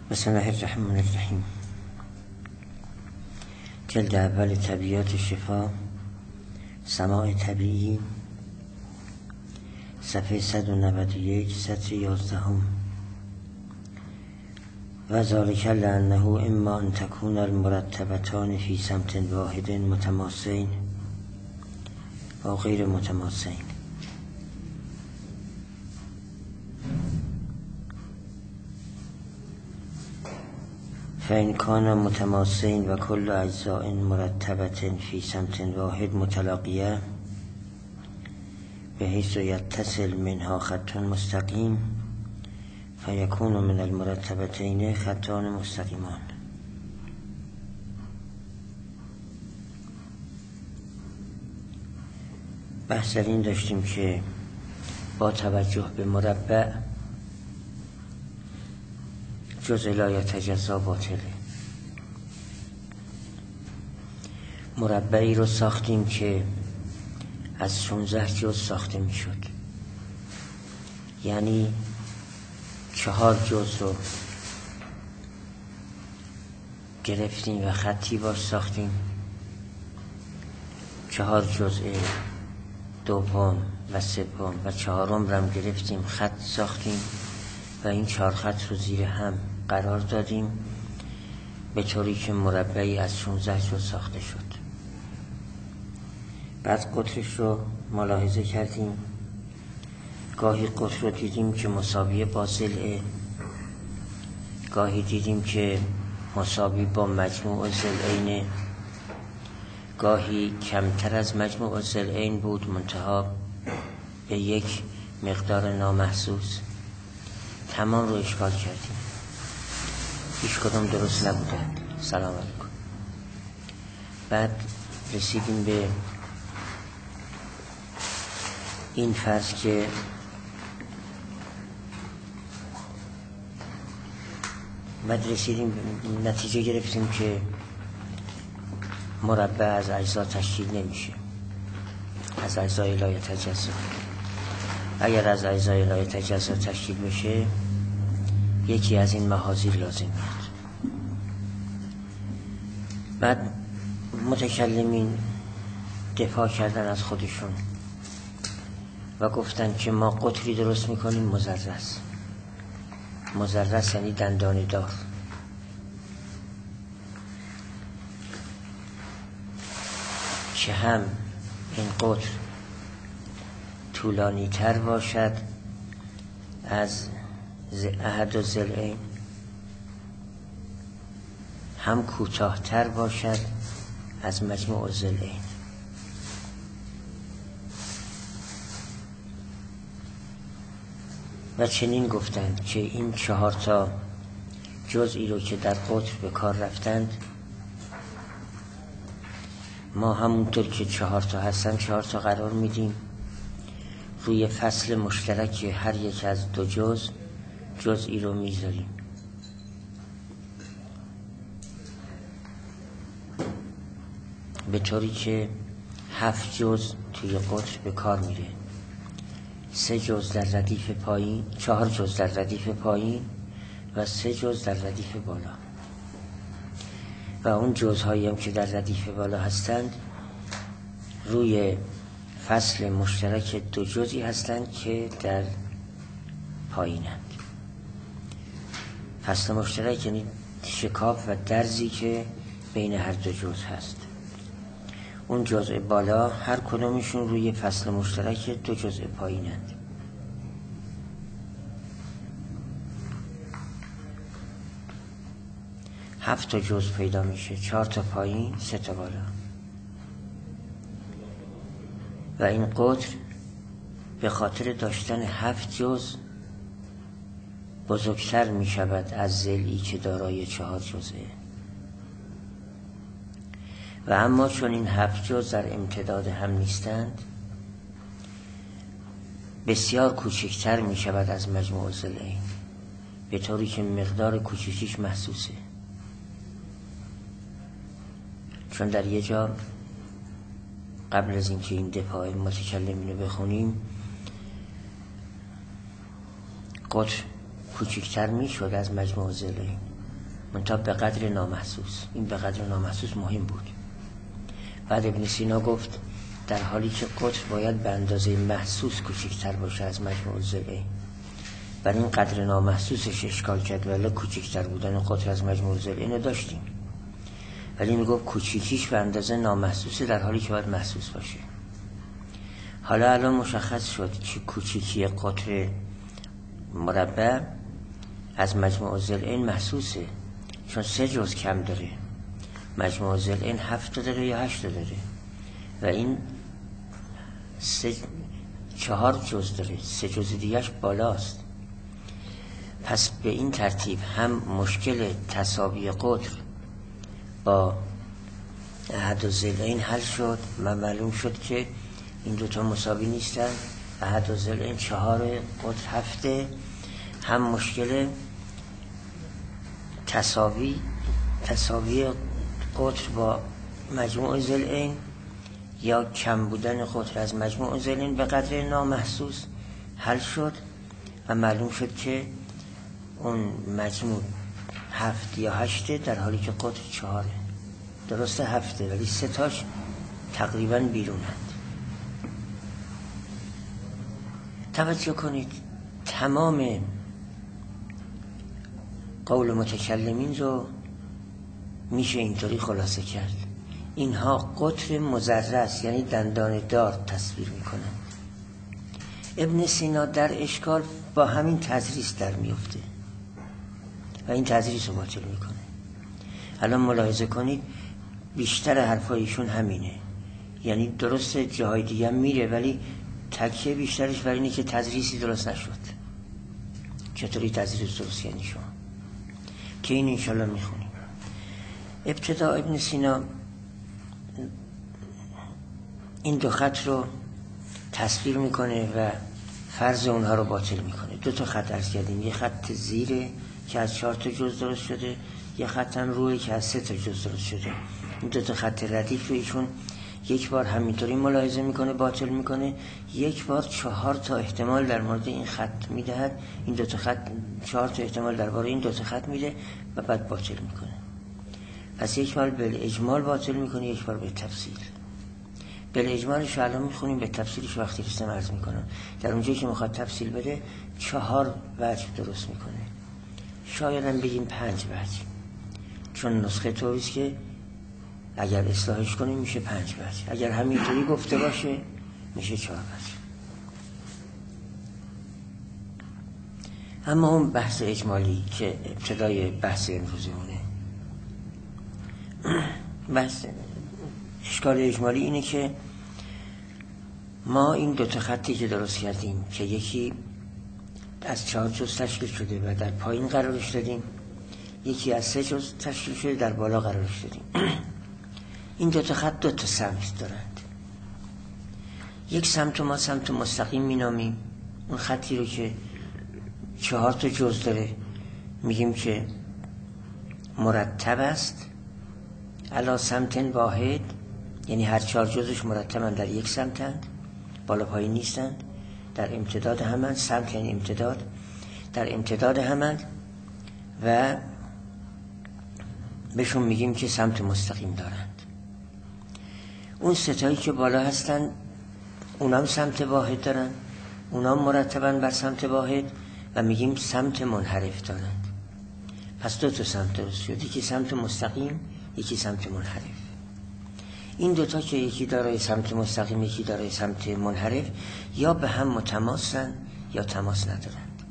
بسم الله الرحمن الرحیم. جلد اول طبیعات شفا، سماع طبیعی، صفحه 191 سطر 11. و ذلک لأنه اما ان تكون المرتبتان فی سمت واحد متماسین و غیر متماسین. فإن كان متماسين وكل أجزاء مرتبة في سمت واحد متلاقية بحيث يتصل منها خط مستقيم فيكون من المرتبتين خطان مستقيمان. بحث در این داشتیم که با توجه به مربع جزء لا یتجزا باطله. مربعی رو ساختیم که از 16 جزء ساخته می شد، یعنی 4 جزء رو گرفتیم و خطی باش ساختیم، 4 جزء دوم و سوم و چهارم رو هم گرفتیم خط ساختیم و این 4 خط رو زیر هم قرار دادیم به طوری که مربعی از 16 جزء ساخته شد. بعد قطرش رو ملاحظه کردیم، گاهی قطر رو دیدیم که مساوی با ضلعه، گاهی دیدیم که مساوی با مجموع ضلعین، گاهی کمتر از مجموع ضلعین بود منتها به یک مقدار نامحسوس. تمام رو اشکال کردیم، هیچ کدام درست نبوده. سلام علیکم. بعد رسیدیم به این فصل که نتیجه گرفتیم که مربع از اجزا تشکیل نمیشه، از اجزای لا یتجزا. اگر از اجزای لا یتجزا تشکیل بشه یکی از این محاذیر لازم میاد. بعد متکلمین دفاع کردن از خودشون و گفتن که ما قطری درست میکنیم مزرس. مزرس یعنی دندان دار. که هم این قطر طولانی تر باشد از احد و ضلعین، هم کوتاه تر باشد از مجموع ضلعین. و چنین گفتند که این 4 تا جزئی رو که در قطر به کار رفتند، ما همونطور که 4 تا هستن 4 تا قرار میدیم روی فصل مشترک هر یک از 2 جزئی رو میذاریم. به طوری که 7 جزء توی قطر به کار میره، 3 جزء در ردیف پایین، 4 جزء در ردیف پایین و 3 جزء در ردیف بالا. و اون جزءهایی هم که در ردیف بالا هستند روی فصل مشترک 2 جزئی هستند که در پایینند. فصل مشترک یعنی شکاف و درزی که بین هر 2 جزء هست. اون جزء بالا هر کدومشون روی فصل مشترک 2 جزء پایینند. هفت تا جزء پیدا میشه، 4 تا پایین 3 تا بالا. و این قطر به خاطر داشتن 7 جزء بزرگتر می شود از ضلعی که دارای 4 جزئه. و اما چون این 7 جزء در امتداد هم نیستند بسیار کوچکتر می شود از مجموع ضلعین، به طوری که مقدار کوچیکیش محسوسه. چون در یه جا قبل از اینکه این دفاع متکلمین رو بخونیم قطر کوچکتر می شد از مجموع ضلعین، منتها به قدر نامحسوس. این به قدر نامحسوس مهم بود. بعد ابن سینا گفت در حالی که قطر باید به اندازه محسوس کوچکتر باشه از مجموع الضلعین، بر این قدر نامحسوسش اشکال کرد، ولی کوچکتر بودن قطر از مجموع الضلعین رو داشتیم، ولی میگفت کوچیکیش به اندازه نامحسوسه در حالی که باید محسوس باشه. حالا الان مشخص شد که کوچیکی قطر مربع از مجموع الضلعین محسوسه، چون 3 جزء کم داره. مجموع الضلعین 7 داره یا 8 داره و این 4 جزء داره، 3 جزء دیگهش بالاست. پس به این ترتیب هم مشکل تساوی قطر با احد الضلعین حل شد و معلوم شد که این دوتا مساوی نیستن. احد الضلعین 4، قطر 7. هم مشکل تساوی قطر با مجموع الضلعین یا کم بودن قطر از مجموع الضلعین به قدر نامحسوس حل شد و معلوم شد که اون مجموع 7 یا 8 در حالی که قطر 4. درسته 7 ولی 3 تاش تقریبا بیرونند. توجه کنید تمام قول متکلمین رو میشه اینطوری خلاصه کرد: اینها قطر مضرس یعنی دندان دار تصویر میکنند. ابن سینا در اشکال با همین تدریس در میفته و این تدریس رو باطل میکنه. الان ملاحظه کنید بیشتر حرفایشون همینه، یعنی درست جاهای دیگه هم میره ولی تکیه بیشترش بر اینه که تدریسی درست نشد. چطوری تدریس درست یعنی شما که این انشالله میخونیم. ابتدا ابن سینا این 2 خط رو تصویر میکنه و فرض اونها رو باطل میکنه. 2 تا خط عرض کردیم، یه خط زیره که از 4 تا جزء درست شده، یه خط هم روی که از 3 تا جزء درست شده. این 2 تا خط ردیف رو ایشون یک بار همینطوری ملاحظه میکنه باطل میکنه، یک بار 4 تا احتمال در مورد این خط میدهد. این 2 تا خط 4 تا احتمال درباره این 2 تا خط میده و بعد باطل میکنه. پس یک بار به اجمال باطل میکنه، یک بار به تفصیل. به اجمالش الان میخونیم، به تفصیلش وقتی رسیدم عرض میکنم. در اونجایی که میخواد تفصیل بده 4 وجه درست میکنه، شاید هم بگیم 5 وجه، چون نسخه طوریست که اگر اصلاحش کنیم میشه 5 وجه، اگر همینطوری گفته باشه میشه 4 وجه. اما اون بحث اجمالی که ابتدای بحث امروزمونه، بحث اشکال اجمالی اینه که ما این 2 تا خطی که درست کردیم که یکی از 4 جزء تشکیل شده و در پایین قرارش دادیم، یکی از 3 جزء تشکیل شده در بالا قرارش دادیم. این 2 تا خط 2 تا سمت دارند. یک سمت ما سمت مستقیم مینامیم، اون خطی رو که 4 تا جزء داره میگیم که مرتب است علی سمت واحد، یعنی هر 4 جزش مرتبن در یک سمتند، بالا پایین نیستند، در امتداد همند. سمت یعنی امتداد، در امتداد همند و بهشون میگیم که سمت مستقیم دارند. اون 3 تایی که بالا هستن اونام سمت واحد دارن، اونام مرتبن بر سمت واحد و میگیم سمت منحرف دارند. پس 2 تا سمت درست شد، یکی سمت مستقیم یکی سمت منحرف. این 2 تا که یکی دارای سمت مستقیم یکی دارای سمت منحرف یا به هم متماسن یا تماس ندارند.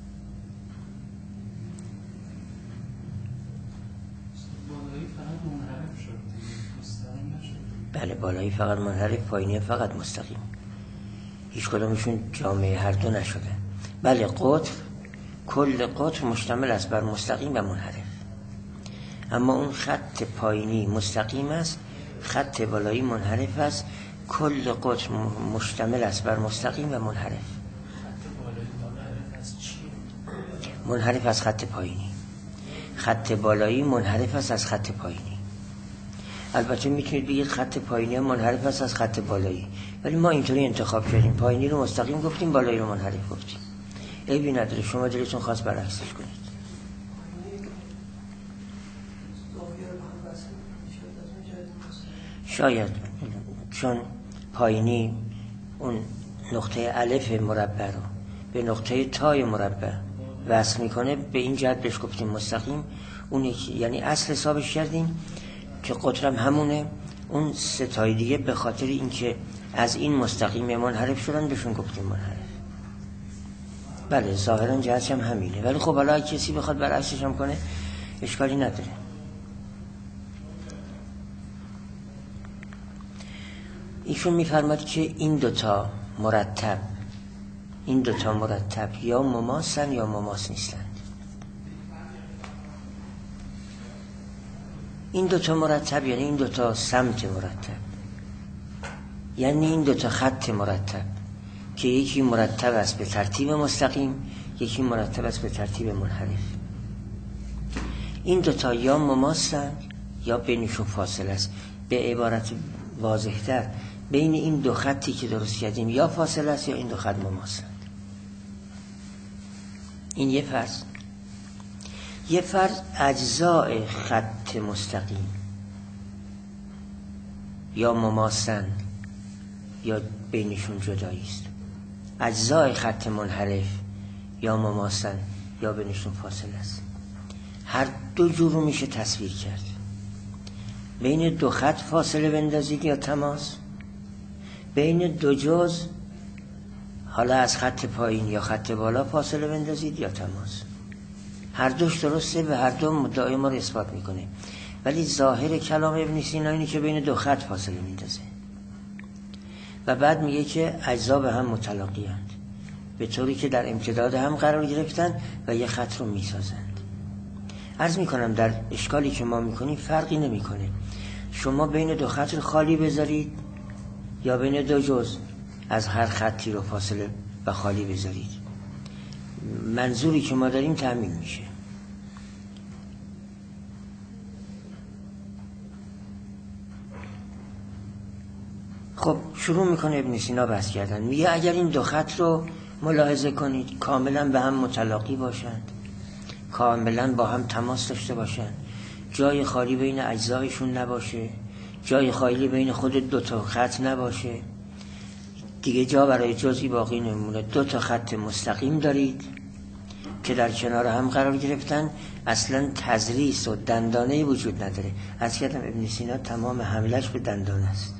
بالایی فقط منحرف شد، مستقیم نشد. بله بالایی فقط منحرف، پایینی فقط مستقیم، هیچ کدومشون جامعه هر دو نشده. بله قطر، کل قطر مشتمل است بر مستقیم و منحرف، اما اون خط پایینی مستقیم است، خط بالایی منحرف است. کل قطر مشتمل است بر مستقیم و منحرف. خط بالایی منحرف از چی؟ منحرف از خط پایینی. خط بالایی منحرف است از خط پایینی. البته میتونید بگید خط پایینی منحرف است از خط بالایی، ولی ما اینطوری انتخاب کردیم، پایینی رو مستقیم گفتیم، بالایی رو منحرف گفتیم. عیبی نداره، شما دلتون خواست برعکسش کنید. شاید چون پایینی اون نقطه الف مربع رو به نقطه تای مربع وصل میکنه، به این جهت بهش گفتیم مستقیم. اون یعنی اصل حسابش کردیم که قطرم همونه. اون سه تای دیگه به خاطر اینکه از این مستقیم منحرف شدن بهشون گفتیم منحرف. بله ظاهرا جهتش هم همینه، ولی خب حالا کسی بخواد برعکسش هم کنه اشکالی نداره. ایشون میفرماد که این دوتا مرتب یا مماسن یا مماس نیستند. این دوتا مرتب یعنی این دوتا سمت مرتب، یعنی این دوتا خط مرتب که یکی مرتب است به ترتیب مستقیم، یکی مرتب است به ترتیب منحرف. این دوتا یا مماسن یا بینشون فاصله است. به عبارت واضح‌تر بین این دو خطی که درست کردیم یا فاصله است یا این دو خط مماسند. این یه فرض اجزای خط مستقیم یا مماسن یا بینشون جدایی است. اجزای خط منحرف یا مماسن یا بینشون فاصله است. هر دو جور رو میشه تصویر کرد. بین دو خط فاصله بندازید یا تماس، بین دو جز حالا از خط پایین یا خط بالا فاصله بندازید یا تماس. هر دوش درسته و هر دو مدعای ما رو اثبات میکنه، ولی ظاهر کلام ابن سینا اینه که بین دو خط فاصله میندازه و بعد میگه که اجزا به هم متلاقی هستند به طوری که در امتداد هم قرار گرفتن و یه خط رو میسازند. عرض میکنم در اشکالی که ما میکنیم فرقی نمیکنه شما بین دو خط رو خالی بذارید یا بین دو جز از هر خطی رو فاصله و خالی بذارید، منظوری که ما داریم تأمین میشه. خب شروع میکنه ابن سینا بحث کردن. میگه اگر این دو خط رو ملاحظه کنید کاملا به هم متلاقی باشند، کاملا با هم تماس داشته باشند، جای خالی بین اجزایشون نباشه، جای خالی بین خود دو تا خط نباشه، دیگه جا برای جزئی باقی نمونه، دو تا خط مستقیم دارید که در کنار هم قرار گرفتن، اصلا تضریس و دندانه وجود نداره. از کردم ابن سینا تمام حملش به دندانه است،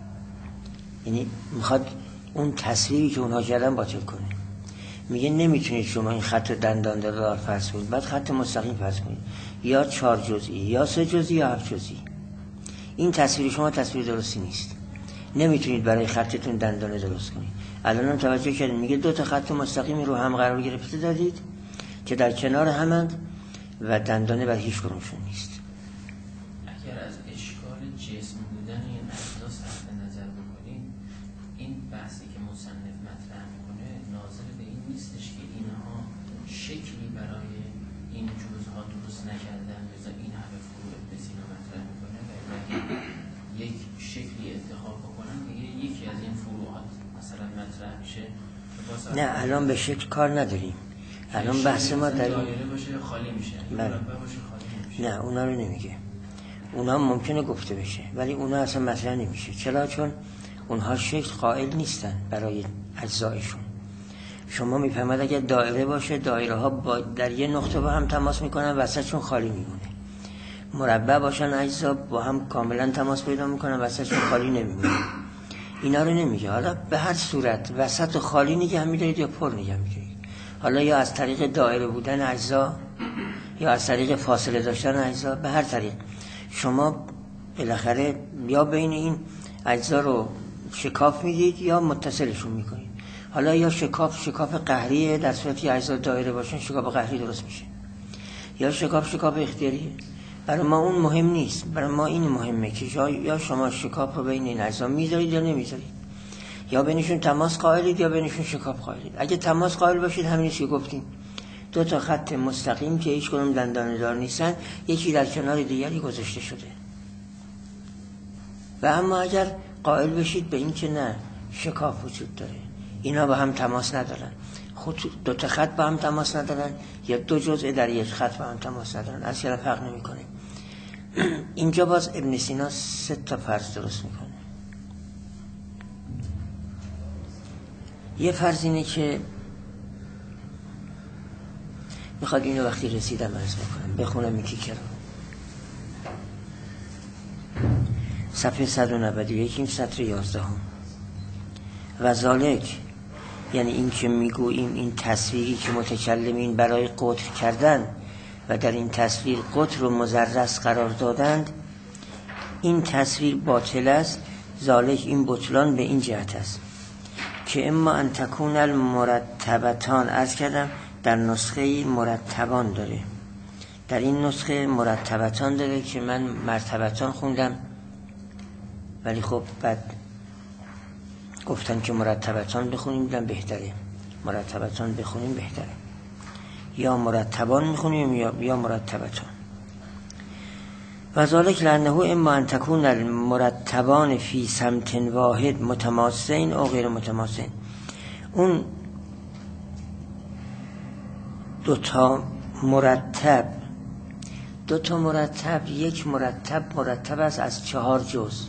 یعنی میخواد اون تصویری که اونها کردن باطل کنه. میگه نمیتونید شما این خط دندان دار فرض کنید بعد خط مستقیم فرض کنید، یا 4 جزئی یا 3 جزئی یا 7 جزئی. این تصویر شما تصویر درستی نیست، نمیتونید برای خطتون دندانه درست کنید. الان هم توجه کردید میگه دو تا خط مستقیمی رو هم قرار گرفته دادید که در کنار همند و دندانه بر هیچ کدومشون نیست. اگر از اشکال جسم بودن این اجزا صرف نظر بکنیم، این بحثی که مصنف مطرح میکنه ناظر به این نیستش که اینها شکلی برای این جزها درست نکردن لذا این همه فروع ابن سینا مطرح میکنه و اگر یک شکلی انتخاب بکنن دیگه یکی از این فروعات مثلا مطرح میشه. نه الان به شکل کار نداریم، الان بحث ما در دایره باشه خالی میشه، مربع باشه خالی نمیشه. نه اونا رو نمیگه، اونا ممکنه گفته بشه ولی اونا اصلا مطرح نمیشه. چرا؟ چون اونها شکل قائل نیستن برای اجزایشون. شما میفهمید اگر دایره باشه دایره ها در یه نقطه با هم تماس میکنن وسطشون خالی میمونه. مربع باشن اجزا با هم کاملا تماس پیدا میکنن وسطشون خالی نمیمونه. اینا رو نمیگه. حالا به هر صورت وسط خالی نگه میدارید یا پر نگه میدارید، حالا یا از طریق دایره بودن اجزا یا از طریق فاصله داشتن اجزا، به هر طریق شما بالاخره یا بین این اجزا رو شکاف میدید یا متصلشون میکنید. حالا یا شکاف قهریه، در صورتی اجزا دایره باشن شکاف قهری درست میشه، یا شکاف اختیاریه. برای ما اون مهم نیست، برای ما این مهمه که یا شما شکاف رو بین این اجزا میذارید یا نمیذارید، یا بینشون تماس قائلید یا بینشون شکاف قائلید. اگه تماس قائل باشید همینی که گفتیم، دو تا خط مستقیم که هیچ کدوم دندانه دار نیستن یکی در کنار دیگری گذاشته شده. و اما اگر قائل بشید به این که نه شکاف وجود داره، اینا با هم تماس ندارن، دو تا خط با هم تماس ندارن یا دو جزء در یک خط با هم تماس ندارن، اصلا فرق نمیکنه. اینجا باز ابن سینا 3 فرض درست میکنه. یه فرض اینه که میخواد اینو وقتی رسیدم عرض بکنم، بخونم یکی کرم. صفحه 191 این سطر 11 و ذالک، یعنی این که میگوییم این تصویری که متکلمین برای قطر کردن و در این تصویر قطر و مضرس قرار دادند، این تصویر باطل است. ذالک، این بطلان به این جهت است که اما ان تکون المرتبتان، عرض کردم در نسخه مرتبان داره، در این نسخه مرتبتان داره که من مرتبتان خوندم، ولی خب بعد گفتن که مرتبتان بخونیم، دیدم بهتره مرتبتان بخونیم بهتره، یا مرتبان میخونیم یا مرتبتان. و ذالک لانه اما ان تکون المرتبان فی سمت واحد متماسین او غیر متماسین. اون دوتا مرتب، یک مرتب است از 4 جزء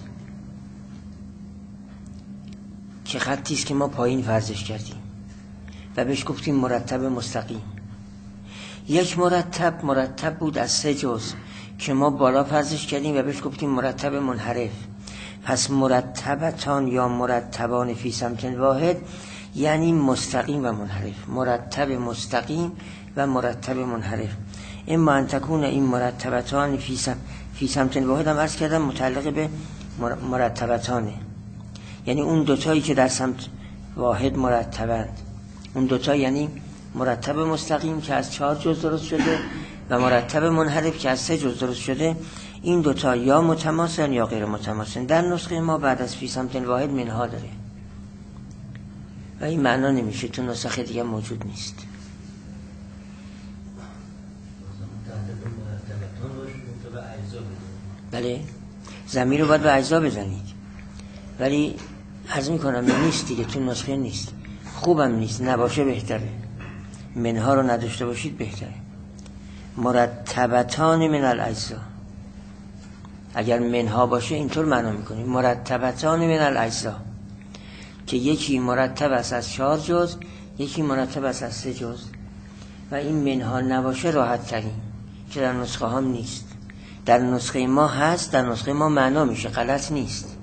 که خطی است که ما پایین فرضش کردیم و بهش گفتیم مرتب مستقیم. یک مرتب بود از 3 جزء که ما بالا فرضش کردیم و بهش گفتیم مرتب منحرف. پس مرتبتان یا مرتبان فی سمت واحد یعنی مستقیم و منحرف، مرتب مستقیم و مرتب منحرف. اما ان تکون این مرتبتان فی سمت واحد هم عرض کردم متعلق به مرتبتانه، یعنی اون دوتایی که در سمت واحد مرتبند، اون دوتا یعنی مرتب مستقیم که از 4 جزء درست شده و مرتب منحرف که از 3 جزء درست شده، این دوتا یا متماسن یا غیر متماسن. در نسخه ما بعد از فی سمت واحد منها داره و این معنا نمیشه، تو نسخه دیگه موجود نیست. بله، ضمیر رو باید به اجزا بزنید، ولی عرض میکنم نیست دیگه، تو نسخه نیست، خوبم نیست، نباشه بهتره، منها رو نداشته باشید بهتره. مرتبتان من الاجزا، اگر منها باشه اینطور معنا میکنیم مرتبتان من الاجزا، که یکی مرتب است از 4 جزء، یکی مرتب است از 3 جزء و این منها نباشه راحت ترین، که در نسخه هم نیست. در نسخه ما هست، در نسخه ما معنا میشه، غلط نیست.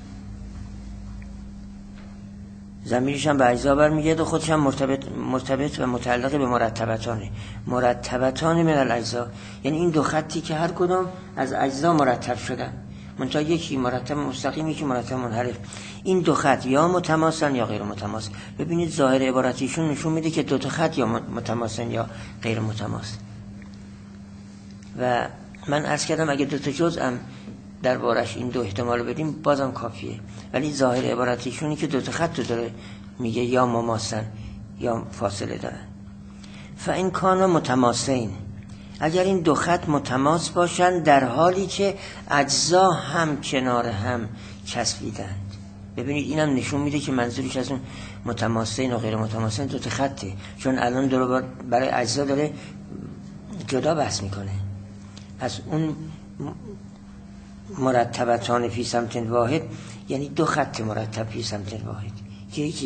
ضمیرش هم به اجزا برمیگرده، خودش هم مرتبط و متعلق به مرتبتانه. مرتبتان من الاجزا یعنی این دو خطی که هر کدام از اجزا مرتب شدن، منتها یکی مرتب مستقیم یکی مرتب منحرف. این دو خط یا متماسن یا غیر متماس. ببینید ظاهر عبارتیشون نشون میده که دو تا خط یا متماسن یا غیر متماس. و من عرض کردم اگه 2 جزء هم در بارش این 2 احتمال بدیم بازم کافیه، ولی ظاهر عبارتیشونی که 2 خط رو داره میگه یا مماسن یا فاصله دارن. فإن کان متماسین، اگر این 2 خط متماس باشن در حالی که اجزا هم کنار هم چسبیدند. ببینید اینم نشون میده که منظورش از اون متماسین و غیر متماسین 2 خطه، چون الان داره برای اجزا داره جدا بحث میکنه. پس اون مرتبتان فی سمت واحد یعنی 2 خط مرتب فی سمت واحد، که یکی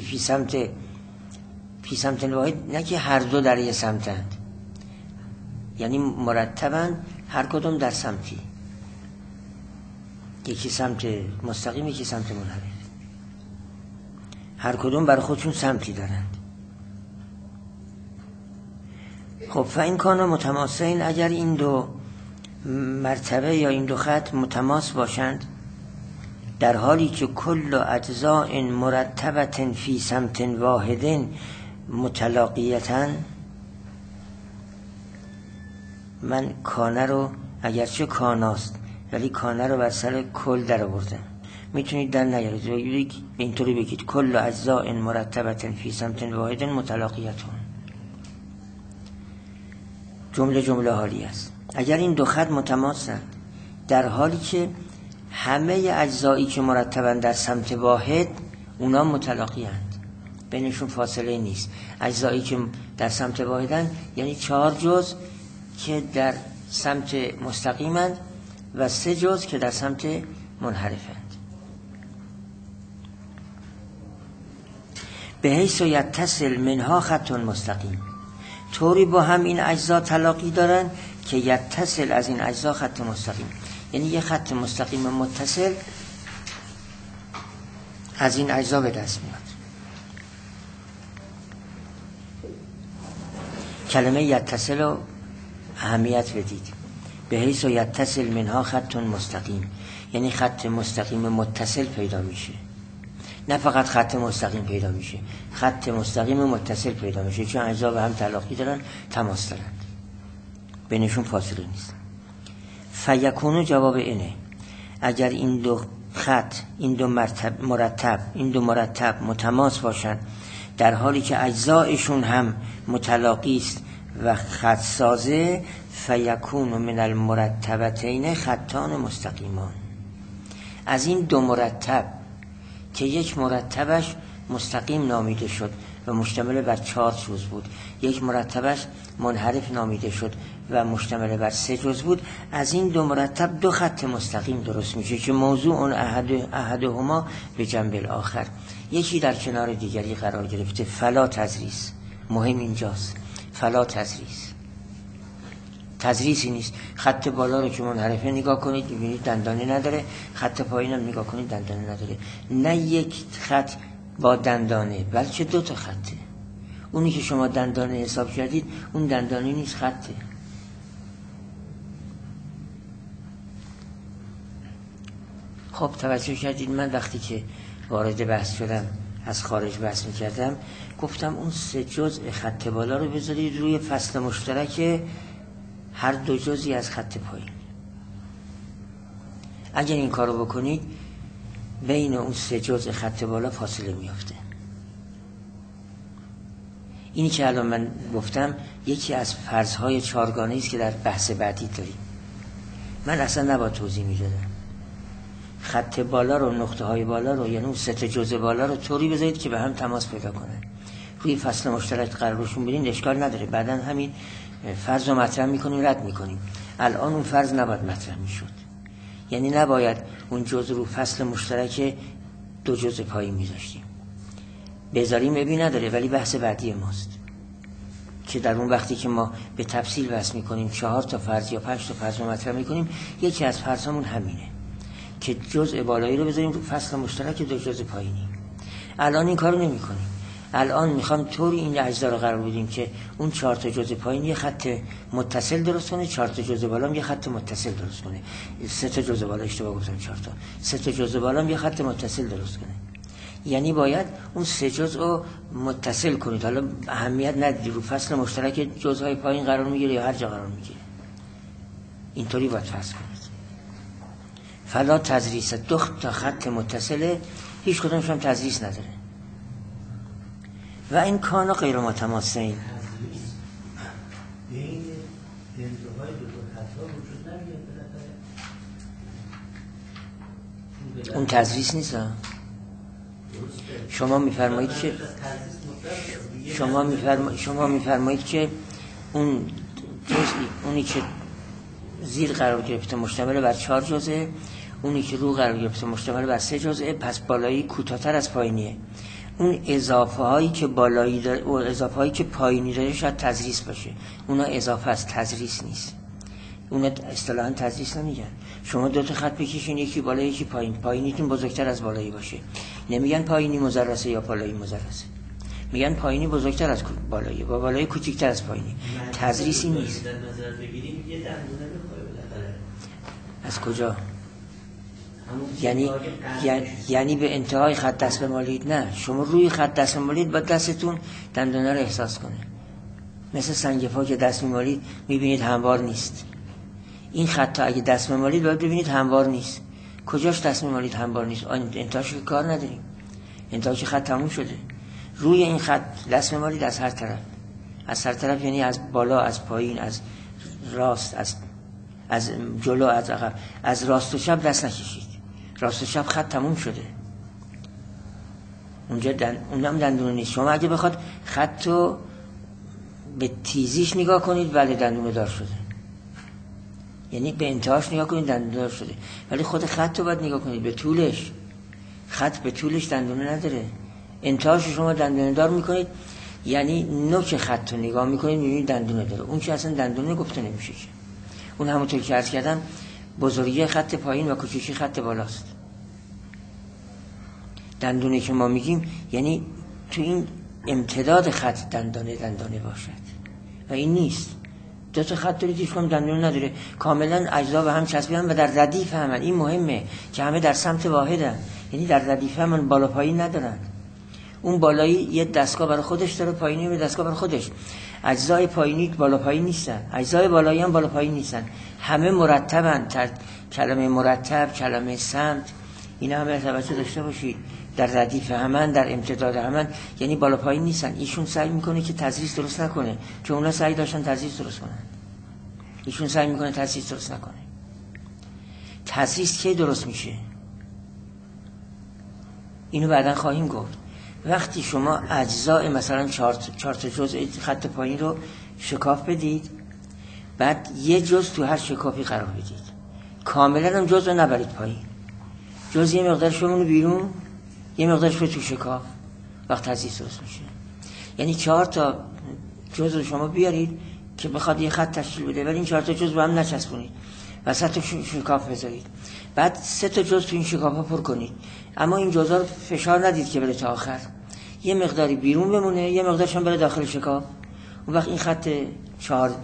فی سمت واحد، نه که هر دو در یه سمتند، یعنی مرتبند هر کدوم در سمتی، یکی سمت مستقیم یکی سمت منحرف، هر کدوم بر خودشون سمتی دارند. خب فإن کان متماسین، اگر این 2 مرتبه یا این 2 خط متماس باشند در حالی که کل اجزاء مرتبة فی سمت واحد متلاقیتاً، من کانه رو اگرچه کاناست ولی کانه رو بر سر کل در آوردم، میتونید در نیارید اینطوری بگید کل اجزاء مرتبة فی سمت واحد متلاقیتاً. جمله حالی است. اگر این 2 خط متماسند در حالی که همه اجزایی که مرتبن در سمت واحد اونا متلاقی‌اند، بینشون فاصله نیست. اجزایی که در سمت واحدن یعنی 4 جزء که در سمت مستقیمند و 3 جزء که در سمت منحرفند. به حیث یتصل منها خط مستقیم، طوری با هم این اجزا تلاقی دارن که یتصل از این اجزا خط مستقیم، یعنی یه خط مستقیم متصل از این اجزا به دست میاد. کلمه یتصل رو اهمیت بدید. به حیث یتصل منها خط مستقیم، یعنی خط مستقیم متصل پیدا میشه، نه فقط خط مستقیم پیدا میشه، خط مستقیم متصل پیدا میشه، چون اجزا به هم تلاقی دارن، تماس دارن، بینشون فاصله نیست. فیکونو جواب اینه، اگر این دو خط، این دو مرتب متماس باشن، در حالی که اجزایشون هم متلاقی است و خط سازه، فیکون من المرتبتین خطان مستقیمان. از این دو مرتب که یک مرتبش مستقیم نامیده شد و مشتمل بر 4 جزء بود، یک مرتبش منحرف نامیده شد و مشتمل بر 3 جزء بود، از این دو مرتب 2 خط مستقیم درست میشه که موضوع اون احدهما به جنب الاخر، یکی در کنار دیگری قرار گرفته. فلا تضریس، مهم اینجاست، فلا تضریسی نیست. خط بالا رو که منحرفه نگاه کنید می‌بینید دندانه نداره، خط پایین هم نگاه کنید دندانه نداره. نه یک خط با دندانه، بلکه 2 تا خطه. اونی که شما دندانه حساب کردید اون دندانه نیست، خطه. خب توجه کردید، من وقتی که وارد بحث شدم، از خارج بحث می‌کردم، گفتم اون 3 جزء خط بالا رو بذارید روی فصل مشترک هر 2 جزئی از خط پایین. اگر این کارو بکنید بین اون 3 جزء خط بالا فاصله میافته. اینی که الان من گفتم یکی از فرض‌های 4گانه‌ای است که در بحث بعدی داریم. من اصلا نباید توضیح میدادم. خط بالا رو، نقطه‌های بالا رو، یعنی اون 3 جزء بالا رو طوری بذارید که به هم تماس پیدا کنن. روی فصل مشترک قرارشون بدین اشکال نداره، بعدن همین فرض رو مطرح میکنیم، رد میکنیم. الان اون فرض نباید مطرح میشد، یعنی نباید اون جزء رو فصل مشترک 2 جزء پایین میذاشتیم. بذاریم ابی نداره، ولی بحث بعدی ماست که در اون وقتی که ما به تفصیل بحث میکنیم 4 تا فرض یا 5 تا فرض رو مطرح میکنیم، یکی از فرضامون همینه که جزء بالایی رو بذاریم رو فصل مشترک 2 جزء پایینی. الان این کارو نمیکنیم. الان میخوام طوری این اجزا رو قرار بدیم که اون 4 تا جزء پایین یه خط متصل درست کنه، 4 تا جزء بالا هم یه خط متصل درست کنه. 3 تا جزء بالا اشتباه گفتم، 4 تا، 3 تا جزء بالا هم یه خط متصل درست کنه. یعنی باید اون 3 جزء رو متصل کنید. حالا اهمیت ندید رو فصل مشترک جزءهای پایین قرار میگیره یا هر جا قرار میگیره، اینطوری باید فرض کنید. فلا تضریس، 2 تا خط متصله، هیچ کدومش هم تضریس نداره. و این کانا غیر متماسین، بین انتهای 2 تا خطا وجود نمیاد. اون تضریس نیست. شما میفرمایید که اون جزئی، اونی که زیر قرار گرفته مشتمل بر 4 جزء، اونی که رو قرار گرفته مشتمل بر 3 جزء، پس بالایی کوتاه‌تر از پایینیه. اون اضافه هایی که بالایی داره و اضافه هایی که پایینی داره شاید تضریس باشه، اونا اضافه است، تضریس نیست. اونا اصطلاحاً تضریس نمیگن. شما 2 تا خط بکشین، یکی بالا یکی پایین، پایینیتون بزرگتر از بالایی باشه، نمیگن پایینی مضرسه یا بالایی مضرسه، میگن پایینی بزرگتر از بالایی با بالایی کوچیک‌تر از پایینی. تضریسی نیست. در نظر بگیریم یه دندونه بخوره بالاخره. از کجا؟ یعنی به انتهای خط دست بمالید؟ نه، شما روی خط دست بمالید با دستتون دندانه رو احساس کنه. مثل سنگ پا که دست میمالید میبینید هموار نیست. این خط اگه دست بمالید باید ببینید هموار نیست. کجاش دست میمالید هموار نیست؟ انتهاش که کار نداریم، انتهاش که خط تموم شده. روی این خط دست بمالید از هر طرف، از هر طرف، یعنی از بالا، از پایین، از راست، از جلو، از عقب، از راست و چپ دست نکشید. راست و چپ خط تموم شده، اونجا اونم دندونه نیست. شما اگه بخواد خط رو به تیزیش نگاه کنید، بله دندونه دار شده. یعنی به انتهاش نگاه کنید دندوندار شده، ولی خود خط رو باید نگاه کنید به طولش. خط به طولش دندونه نداره، انتهاش شما دندوندار میکنید، یعنی نوک خط رو نگاه میکنید میبینید دندونه داره. اون که اصلا دندونه گفته نمیشه که. اون همونطور که عرض کردم بزرگی خط پایین و کوچیکی خط بالاست. دندونه که ما میگیم یعنی تو این امتداد خط دندانه باشد و این نیست. دو تا خط دارید هیچ کدوم دندونه نداره، کاملا اجزا به هم چسبیدن و در ردیف همن. این مهمه که همه در سمت واحدن، یعنی در ردیف همن، بالا پایین ندارن. اون بالایی یه دستگاه برای خودش داره، پایینی یه دستگاه برای خودش. اجزای پایینی بالا پایین نیستن، اجزای بالایی هم بالا پایین نیستن، همه مرتبن. کلمه مرتب، کلمه سمت، اینا همه توجه داشته باشید. در ردیف همن، در امتداد همن، یعنی بالا پایین نیستن. ایشون سعی میکنه که تضریس درست نکنه، چون اونا سعی داشتن تضریس درست کنن. ایشون سعی میکنه تضریس درست نکنه. تضریس کی درست میشه؟ اینو بعداً خواهیم گفت. وقتی شما اجزاء مثلا 4 تا جزء خط پایین رو شکاف بدید، بعد یه جزء تو هر شکافی قرار بدید، کاملا هم جزء رو نبرید پایین، جزء یه مقدارش بمونه بیرون، یه مقدارش به تو شکاف، وقت تضریس درست میشه. یعنی 4 تا جزء رو شما بیارید که بخواد یه خط تشکیل بده، ولی این 4 تا جزء رو هم نچسبونید، وسط شکاف بذارید، بعد 3 تا جزء تو این شکاف‌ها پر کنید، اما این جزء رو فشار ندید که بره تا آخر، یه مقداری بیرون بمونه، یه مقدارش هم بره داخل شکاف. اون وقت این خط 4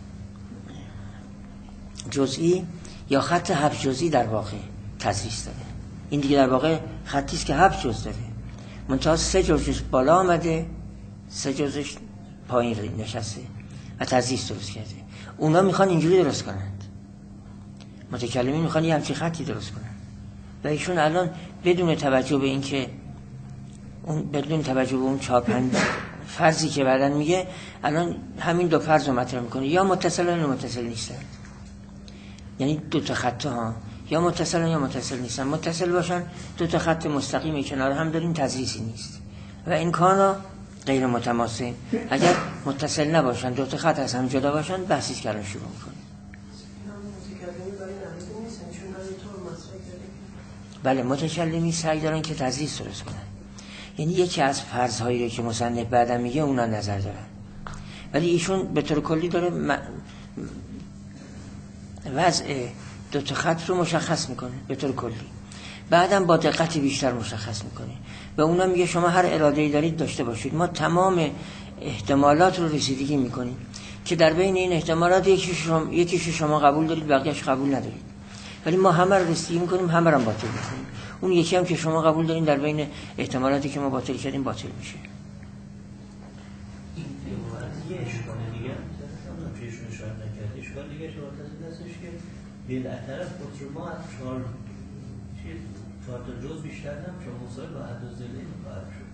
جزئی یا خط 7 جزئی در واقع تضریس داره. این دیگه در واقع خطی است که 7 جزء داره، منتها 3 جزءش بالا آمده، 3 جزءش پایین نشسته و تضریس درست کرده. اونا میخوان اینجوری درست کنند، متکلمین میخوان یه همچین خطی درست کنند و ایشون الان بدون توجه به این که بدون توجه به اون 4-5 فرضی که بعدن میگه، الان همین 2 فرض رو مطرح میکنه، یا متصلن یا متصل نیستن. یعنی 2 تا خط ها یا متصلن یا متصل نیستن. متصل باشن 2 تا خط مستقیم کنار هم داریم، تضریسی نیست. و این کانا غیر متماسک. اگر متصل نباشن 2 تا خط از هم جدا باشن، بحثی که الان شروع میکنیم. بله، متکلمی سعی دارن که تضریس درست کنن. یعنی یکی از فرض‌هایی رو که مصنف بعدم میگه اونا نظر دارن، ولی ایشون به طور کلی داره وضع 2 تا خط رو مشخص میکنه به طور کلی، بعدم با دقت بیشتر مشخص میکنه و اونا میگه شما هر اراده‌ای دارید داشته باشید، ما تمام احتمالات رو رسیدگی میکنیم که در بین این احتمالات یکیش شما قبول دارید، بقیه‌اش قبول ندارید، ولی ما همه رو رسیدگی میکنیم، همه رو باطل میکنیم. اون یکی هم که شما قبول دارین در بین احتمالاتی که ما باطل کردیم باطل میشه. این یه اشکال دیگه هم پیشون اشاره نکرد. اشکال دیگه شما هستش که بالاخره قطر ما از 4 تا جزء بیشتر هم چون مساوی با حد و ضلع خواهد شد.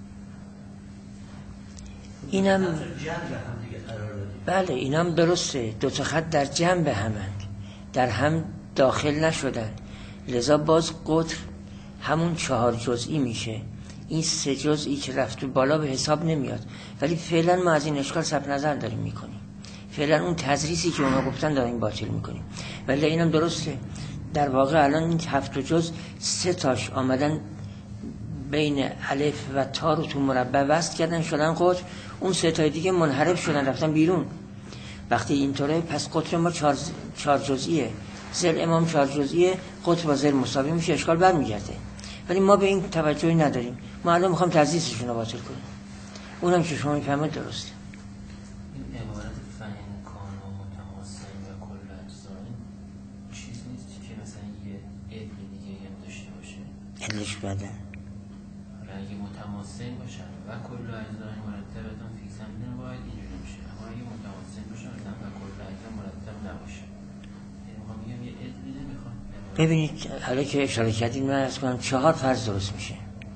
اینم جنب هم دیگه قرار دادیم. بله، اینم درسته، 2 تا خط در جنب همند، در هم داخل نشدن، لذا باز قطر همون 4 جزئی میشه. این 3 جزئی که رفت بالا به حساب نمیاد، ولی فعلا ما از این اشکال صرف نظر داریم میکنیم. فعلا اون تضریسی که اونا گفتن داریم باطل میکنیم. ولی اینم درسته، در واقع الان این 7 جزء 3 تاش آمدن بین الف و تا رو تو مربع وصل کردن شدن قطر، اون 3 تای دیگه منحرف شدن رفتن بیرون. وقتی اینطوره پس قطر ما 4 جزئیه، ضلع امام 4 جزئیه، قطر با ضلع مساوی میشه، اشکال برمیگرده. ولی ما به این توجهی نداریم، ما الان میخوام تضریسشون رو باطل کنیم. اونم که شما میفهمید درسته. این عبارت فهم کان و متماسک و کل اجزایی چیز نیست که مثلا یه علم دیگه هم داشته باشه؟ علمش بده اگه متماسک باشن و کل اجزایی مرتبتون فیکس هم دیدن باید اینجوری میشه، اما اگه متماسک باشن و کل اجزایی مرتب نباشه، یعنی میخوام بگم یه علمی نمیخوام. ببینید حالا که اشاره کردیم من عرض کنم 4 فرض درست میشه.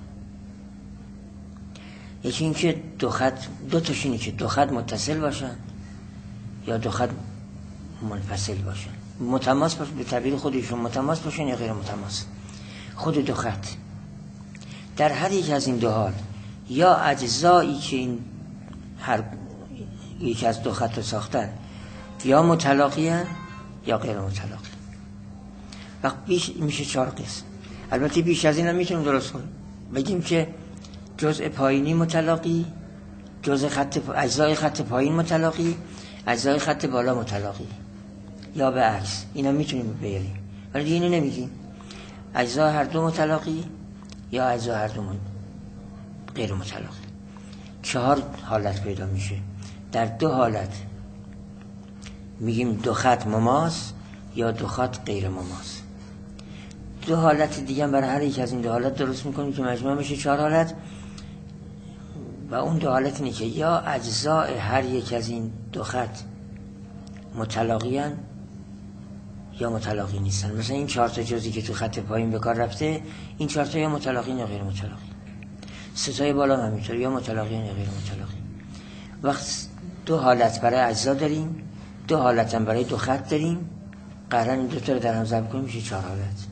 یکی این که 2 خط، 2 تاش اینه که 2 خط متصل باشن یا 2 خط منفصل باشن. متماس باشن به تعبیر خودشون، متماس باشن یا غیر متماس. خود 2 خط در هر یک از این 2 حال یا اجزایی که این هر یک از 2 خط رو ساختن یا متلاقی هن یا غیر متلاقی. وقت بیش میشه 4 قسم. البته بیش از این هم میتونیم درست کنیم، بگیم که جزء پایینی متلاقی، اجزای خط پایین متلاقی، اجزای خط بالا متلاقی، یا به عکس. اینا میتونیم بیاریم، ولی اینو نمیگیم. اجزا هر دو متلاقی یا اجزا هر دو غیر متلاقی. 4 حالت پیدا میشه. در 2 حالت میگیم 2 خط مماس یا 2 خط غیر مماس. 2 حالت دیگه هم برای هر یک از این 2 حالت درست میکنیم که مجموع میشه 4 حالت. و اون 2 حالت اینه که یا اجزاء هر یک از این 2 خط متلاقی هن یا متلاقی نیستن. مثلا این 4 تا جزئی که تو خط پایین به کار رفته، این 4 تا یا متلاقی یا غیر متلاقی. 3 تای بالا هم همینطور، یا متلاقی یا غیر متلاقی. وقت 2 حالت برای اجزا داریم، 2 حالت هم برای 2 خط داریم، قرار این 2 تا رو در هم ضرب کنیم میشه 4 حالت.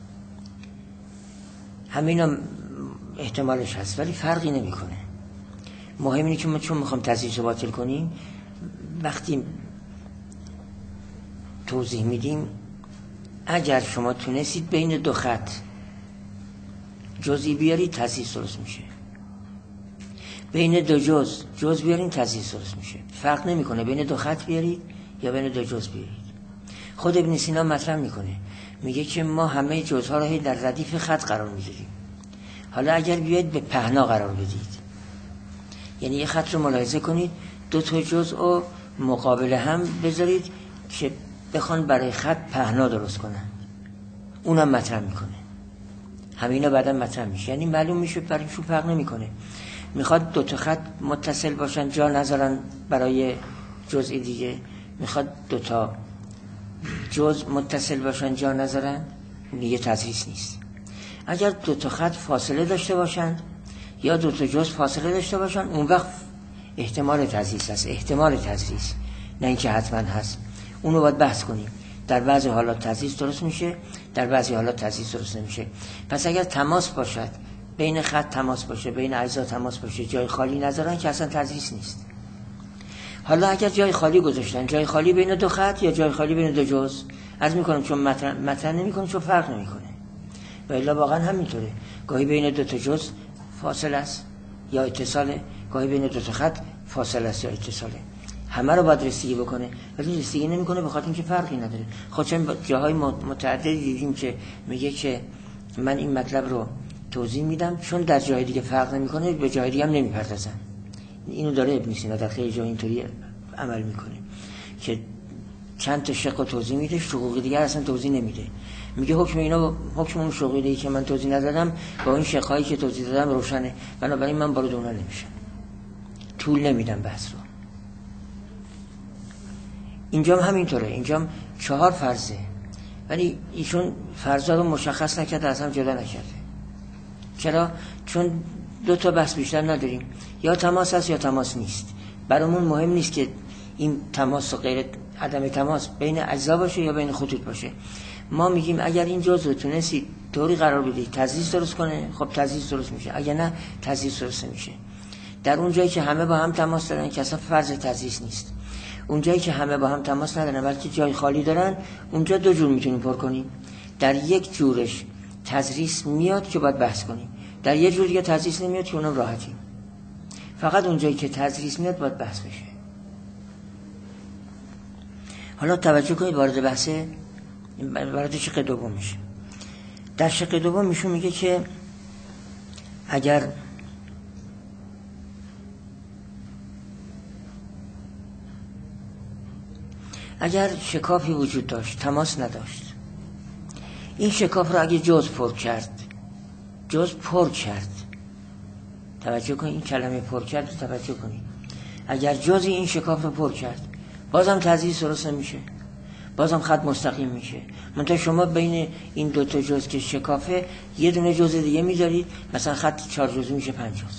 همینا احتمالش هست ولی فرقی نمیکنه. مهم اینه که ما چون میخوام تضعیف رو باطل کنیم، وقتی توضیح میدیم اگر شما تونستید بین 2 خط جزئی بیارید تضعیف درست میشه، بین 2 جز بیارید تضعیف درست میشه. فرق نمیکنه بین 2 خط بیارید یا بین 2 جز بیارید. خود ابن سینا مطرح میکنه، میگه که ما همه جزها رو در ردیف خط قرار میدیم. حالا اگر بیاید به پهنا قرار بدید، یعنی یه خط رو ملاحظه کنید، 2 تا جزء رو مقابل هم بذارید که بخوان برای خط پهنا درست کنن، اونم مطرح میکنه. همینا بعدا مطرح میشه، یعنی معلوم میشه برایشون فرق نمیکنه. میخواد 2 تا خط متصل باشن جا نذارن برای جزء دیگه، میخواد 2 تا جزء متصل باشن جا نذارن، دیگه تضعیف نیست. اگر 2 تا خط فاصله داشته باشن یا 2 تا جزء فاصله داشته باشن، اون وقت احتمال تضعیف هست، احتمال تضعیف، نه اینکه حتما هست. اونو باید بحث کنیم. در بعضی حالات تضعیف درست میشه، در بعضی حالات تضعیف درست نمیشه. پس اگر تماس باشد، بین خط تماس باشه، بین اجزا تماس باشه، جای خالی نذارن که اصلا تضعیف نیست. حالا اگر جای خالی گذاشتن، جای خالی بین 2 خط یا جای خالی بین 2 جزء، عرض میکنم چون مطرح نمیکنه، چون فرق نمیکنه. و الا واقعا همینطوره، گاهی بین 2 تا جزء فاصله است یا اتصاله، گاهی بین 2 تا خط فاصله است یا اتصاله. همه رو باید رسیدگی بکنه، ولی رسیدگی نمیکنه به خاطر اینکه فرقی نداره. خب چون جاهای متعددی دیدیم که میگه که من این مطلب رو توضیح میدم چون در جای دیگه فرق نمیکنه، به جای دیگه هم نمیپردازن. اینو داره ابن سینا در خیلی جا اینطوری عمل میکنه که چند تا شق رو توضیح میده، شقوق دیگه اصلا توضیح نمیده. میگه حکم اینا، حکم اون شقوقی که من توضیح ندادم با این شقایی که توضیح دادم روشنه، بنابراین من وارد اونها نمیشم، طول نمیدم بحث رو. اینجا هم همینطوره، اینجا هم 4 فرضه، ولی ایشون فرضا رو مشخص نکرده، اصلا جدا نکرده. چرا؟ چون 2 تا بحث بیشتر نداریم، یا تماس هست یا تماس نیست. برامون مهم نیست که این تماس و غیر عدم تماس بین اجزا باشه یا بین خطوط باشه. ما میگیم اگر این جزء رو تونستی طوری قرار بدی تضعیف درست کنه، خب تضعیف درست میشه، اگر نه تضعیف درست نمیشه. در اون جایی که همه با هم تماس دارن که اصلا فرض تضعیف نیست، اون جایی که همه با هم تماس ندارن بلکه جای خالی دارن، اونجا 2 جور میتونیم پر کنیم. در یک جورش تضعیف میاد که باید بحث کنیم، در یک جور دیگه تضعیف نمیاد که اونم راحتیم. فقط اون جایی که تضعیف میاد باید بحث بشه. حالا توجه کنید، وارد شق دوم میشه. در شق دوم میشون میگه که اگر شکافی وجود داشت، تماس نداشت، این شکاف رو اگه جزء پر کرد، توجه کنید، این کلمه پر کرد رو توجه کنید. اگر جزئی این شکاف رو پر کرد، بازم تضعیف درست نمیشه، بازم خط مستقیم میشه. منتها شما بین این 2 تا جزء که شکافه یه دونه جزء دیگه میذارید، مثلا خط 4 جزء میشه 5 جزء.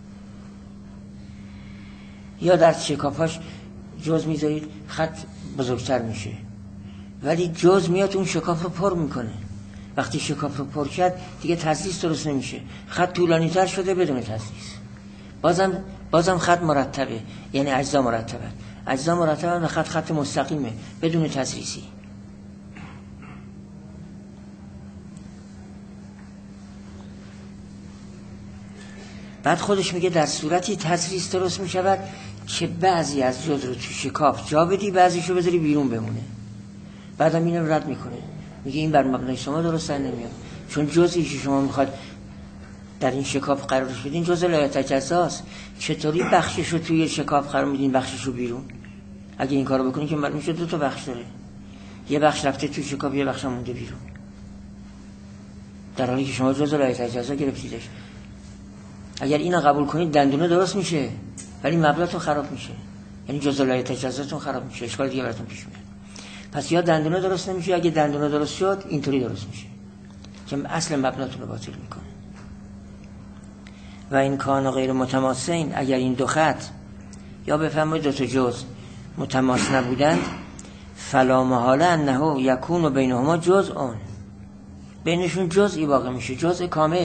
یا در شکافاش جزء میذارید، خط بزرگتر میشه، ولی جزء میاد اون شکاف رو پر میکنه. وقتی شکاف رو پر کرد دیگه تضعیف درست نمیشه، خط طولانی تر شده بدون تضعیف. بازم خط مرتبه، یعنی اجزا مرتبه و خط مستقیمه بدون تضعیفی. بعد خودش میگه در صورتی تضریس درست میشود که بعضی از جز رو تو شکاف جا بدی، بعضیشو بذاری بیرون بمونه. بعدم اینو رد میکنه، میگه این بر مبنای شما درست نمیاد، چون جزئی که شما میخواد در این شکاف قرارش بدین جزء لا یتجزاست. چطوری بخششو توی شکاف قرار میدین بخششو بیرون؟ اگه این کارو بکنین که معلوم میشه دو تا بخش داره، یه بخش رفته توی شکاف، یه بخش مونده بیرون، در حالی که شما جزء لا یتجزا گرفتیدش. اگر اینو قبول کنید دندونه درست میشه ولی مبلاتون خراب میشه، یعنی جزء لا یتجزاتون خراب میشه، اشکال دیگه براتون پیش میاد. پس یا دندونه درست نمیشه، اگه دندونه درست شد اینطوری درست میشه که اصل مبناتون رو باطل میکنه. و این کان غیر متماسین، اگر این دو خط یا بفرمایید دو تا جز متماس نبودند، فلا محاله انه یکون بینهما جزء، بینشون جزئی واقع میشه، جزء کامل.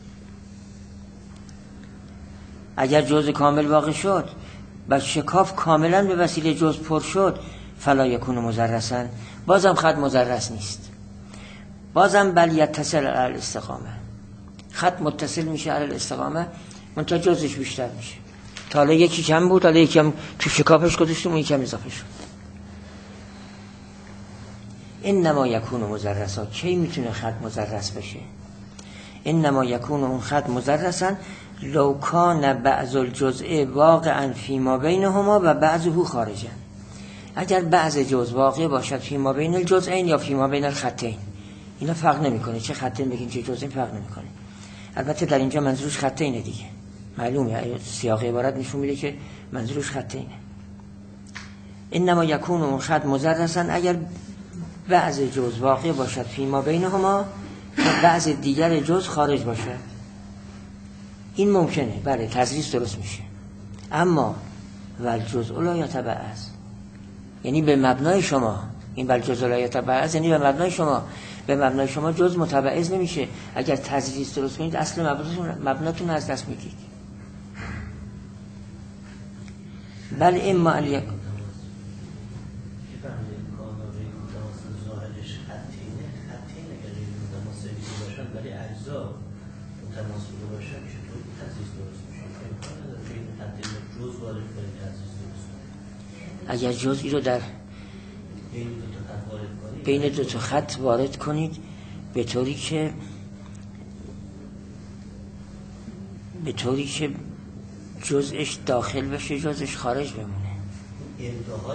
اگر جزء کامل واقع شد و شکاف کاملا به وسیله جزء پر شد، فلا یکون مزرسن، بازم خط مزرس نیست، بازم بل یتصل علی الاستقامه، خط متصل میشه علی الاستقامه، منتها جزش بیشتر میشه. تا حالا یکی کم بود، حالا یکی هم تو شکافش گذاشتیم، اون یکم اضافه شد. انما یکون مزرسا، کی میتونه خط مزرس بشه؟ انما یکون اون خط مزرسن لو کان بعض الجزء واقعا فیما بینهما و بعضه خارجا، اگر بعض جزء واقع باشد فیما بین الجزئین یا فیما بین الخطین، اینا فرق نمیکنه، چه خطین بگین چه جزئین فرق نمیکنه. البته در اینجا منظورش خطینه دیگه، معلومه سیاق عبارت نشون میده که منظورش خطینه. انما یکون اون خط مزرسن اگر بعض جزء واقع باشد فیما بینهما و بعض دیگر جزء خارج باشد. این ممکنه، بله تضریس درست میشه، اما والجزء لا یتبعض، یعنی به مبنای شما، این والجزء لا یتبعض یعنی به مبنای شما، به مبنای شما جزء متبعض نمیشه. اگر تضریس درست کنید اصل مبناتون از دست میدید. بل اما ان یک اگر جزئی رو در بین دو تا خط وارد کنید به طوری که جزءش داخل بشه جزءش خارج بمونه. انتهای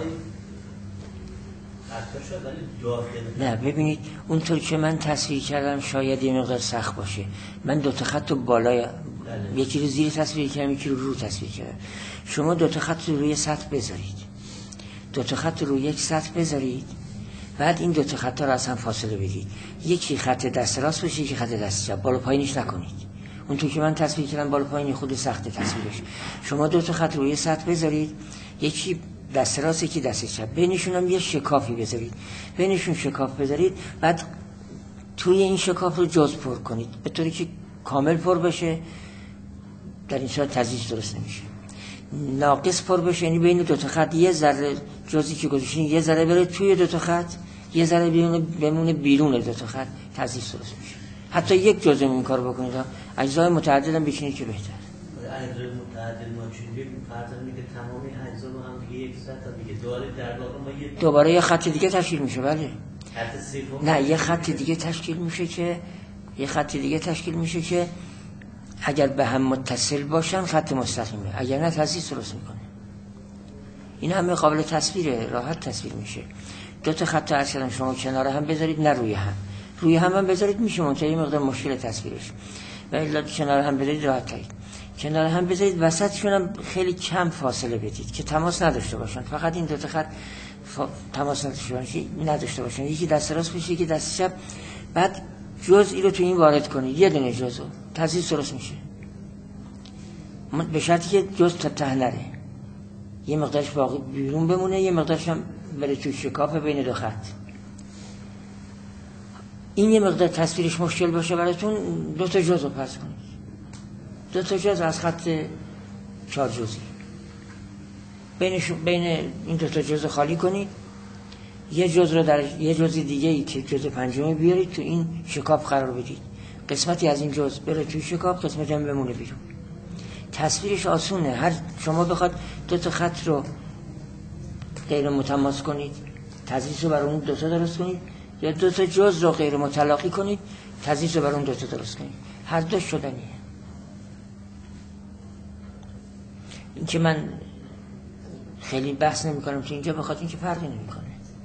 خط شد ولی داخل. نه ببینید اونطور که من تصویر کردم شاید یه مقدار سخت باشه. من دو تا خط رو بالای یکی رو زیر تصویر کردم، یکی رو تصویر کردم. شما دو تا خط رو روی سطح بذارید، دو تا خط رو روی یک سطح بذارید، بعد این دو تا خطا رو از هم فاصله بدید، یکی خط دست راست بشه یکی خط دست چپ، بالا پایینش نکنید. اونطور که من تصویر کردم بالا پایین خود سخت تصویرش. شما دو تا خط روی سطح بذارید، یکی دست راست یکی دست چپ، بینشون هم یه شکافی بذارید، بینشون شکاف بذارید، بعد توی این شکاف رو جزء پر کنید به طوری که کامل پر بشه. در این صورت تضریس درست نمیشه. ناقص پر بشه یعنی بین دو تا خط یه ذره جزئی که گذاشتین یه ذره بره توی دو تا خط، یه ذره بمونه بیرون دو تا خط، تضریس درست میشه. حتی یک جزء این کارو بکنید، اجزای متعدد هم بچینید که بهتر. اجزای متعدد ما چونیم فرض میگه تمامی اجزا با هم دیگه یک سطح دیگه داره، در واقع ما دوباره یه خط دیگه تشکیل میشه. بله خط سوم نه یه خط دیگه تشکیل میشه که اگر به هم متصل باشن خط مستقیمه، اگر نه تضریس درست میکنه. این همه قابل تصویره، راحت تصویر میشه. دو تا خط عرض کردم شما کنار هم بذارید، نه روی هم بذارید میشه، منتهی مقدار مشکل تصویرش. ولی کنار هم بذارید راحت ترید. کنار هم بذارید، وسطشون هم خیلی کم فاصله بدید که تماس نداشته باشن، فقط این دو تا خط تماس نداشته باشن، یکی دست راست بشه یکی دست چپ. بعد جزئی رو تو این وارد کنید، یه دونه جزء، تضریس درست میشه، به شرطی که جزء تا ته نره، یه مقدارش باقی بیرون بمونه، یه مقدارش هم بره تو شکاف بین دو خط. این یه مقدار تصویرش مشکل باشه براتون، دو تا جزء رو پس کنید، دو تا جزء از خط 4 جزئی بین این دو تا جزء خالی کنید، یه جزء رو در یه جزء دیگه‌ای که جزء پنجمی بیارید تو این شکاف قرار بدید، قسمتی از این جزء بره توی شکاف، قسمتی هم بمونه بیرون. تصویرش آسونه. هر شما بخواد دو تا خط رو غیر متماس کنید، تضریس رو بر اون دو تا درست کنید، یا دو تا جزء رو غیر متلاقی کنید، تضریس رو بر اون دو تا درست کنید، هر دو شدنیه. این که من خیلی بحث نمی کنم که اینجا بخواد، این که فرقی نمی کنه.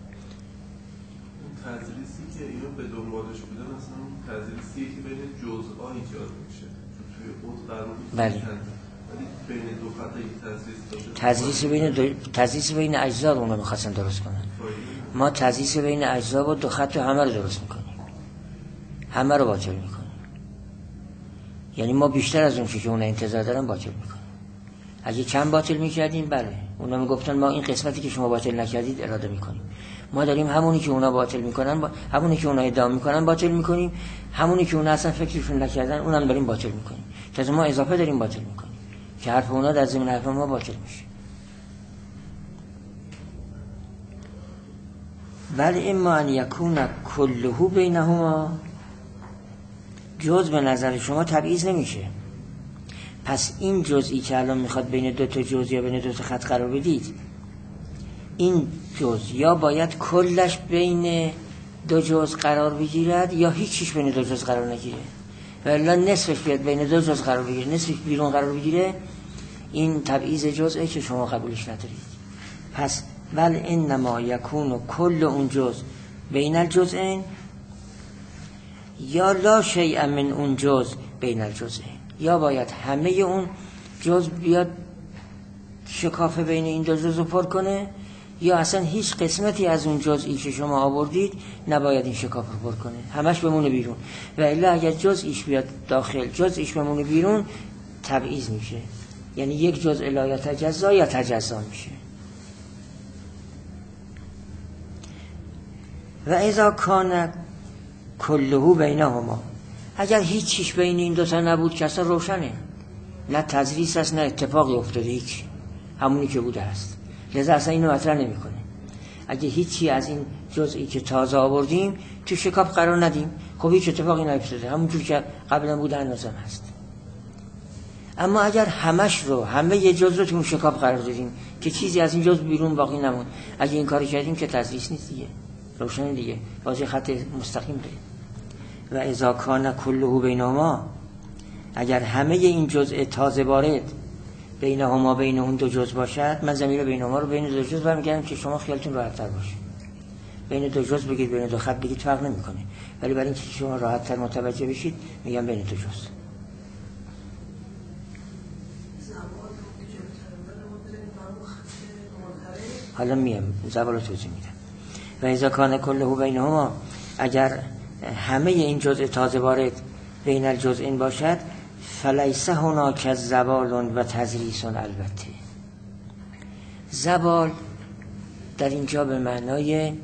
تضریسی که اینو به دنبالش بودن اصلا تضریسیه که بین جزءها ایجاد میشه، توی عود قرار میشه. بله. ولی بین دو خط اگه تضریس بین اجزا رو اونا می‌خواستن درست کنن. ما تضریس بین اجزا و دو خط رو همه رو درست میکنیم، همه رو باطل میکنیم. یعنی ما بیشتر از اون که اونا انتظار دارن باطل میکنیم. اگه کم باطل میکردیم بله، اونا میگفتن ما این قسمتی که شما باطل نکردید اراده میکنیم. ما داریم همونی که اونا باطل میکنن، همونی که اونا ادعا میکنن باطل میکنیم، همونی که اونا اصلا فکرشون نکردن اونم داریم باطل میکنیم. تازه ما اضافه داریم باطل میکنیم که حرف اونا در ضمن حرف ما باطل میشه. ولی اما ان یکون کله بینهما، جز به نظر شما تبعیض نمیشه. پس این جزئی که الان میخواد بین دو تا جز یا بین دو تا خط قرار بدید، این جز یا باید کلش بین دو جز قرار بگیرد یا هیچیش بین دو جز قرار نگیره. و الا نصفش بیاد بین دو جز قرار بگیره، نصفش بیرون قرار بگیره، این تبعیض جزئه که شما قبولش ندارید. پس ول انما یکون کل اون جز بین الجزئین، یا لا شیء من اون جز بین الجزئین، یا باید همه اون جز بیاد شکاف بین این دو جز رو پر کنه، یا اصلا هیچ قسمتی از اون جزئی که شما آوردید نباید این شکاف رو پر کنه، همش بمونه بیرون. و الا اگر جزئیش بیاد داخل، جزئیش بمونه بیرون، تبعیض میشه. یعنی یک جزء لا یتجزا یا تجزا میشه. و اذا کان کله بینهما، اگر هیچ چیز بین این دوتا نبود که اصلا روشنه، نه تضریس است نه اتفاقی افتاده، هیچ، همونی که بوده است، لذا اصلا اینو مطرح نمی کنه. اگه هیچی از این جزئی که تازه آوردیم تو شکاف قرار ندیم، خب هیچ اتفاقی نیفتاده، همونجور که قبلا بوده هنوزم هست. اما اگر همش رو، همه یه جز رو تو اون شکاف قرار دادیم که چیزی از این جز بیرون باقی نمون، اگه این کاری کردیم که تضریس نیست دیگه، روشن دیگه، واضح خط مستقیم ده. و اذا کان کله بینهما، اگر همه این جزء تازه وارد بینهما بین اون دو جز باشد، من ضمیر بینهما رو بین دو جز برمیگردم که شما خیالتون راحت تر باشه. بین دو جز بگید، بین دو خط بگید، فرق نمیکنه، ولی برای اینکه شما راحت تر متوجه بشید میگم بین دو جز. حالا میام زبان رو توضیح میدم. و اذا کان کله بینهما، اگر همه این جزء تازه وارد بین الجزئین باشد، فلیس هناک زوال و تضریس. البته زوال در اینجا به معنای